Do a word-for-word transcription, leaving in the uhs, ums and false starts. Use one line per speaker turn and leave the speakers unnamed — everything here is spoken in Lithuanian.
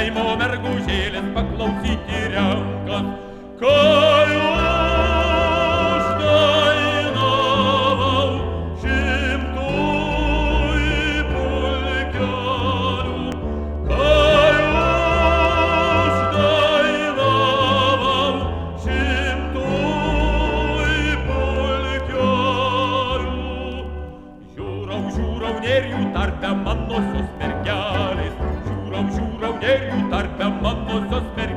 kaimo mergužėlės paklausyti renkas, kai uždainavau šimtui pulkelių, kai uždainavau šimtui pulkelių. Žiūrau, žiūrau, nėrių tarpe manosios mergelės, žiūrau, žiūrau, nėrių tarpe manosios mergelės.